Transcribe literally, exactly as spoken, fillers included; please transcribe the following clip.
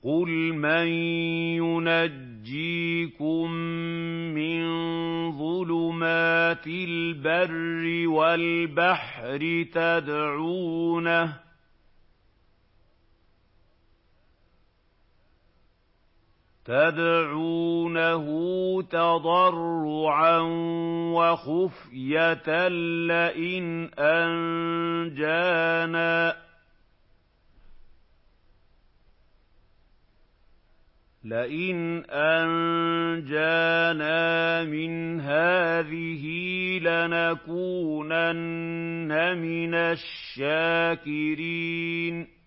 قُلْ مَن يُنَجِّيكُم مِّن ظُلُمَاتِ الْبَرِّ وَالْبَحْرِ تَدْعُونَهُ تَدْعُونَهُ تَضَرُّعًا وَخُفْيَةً لَّئِنْ أَنجَانَا لئن أنجانا من هذه لنكونن من الشاكرين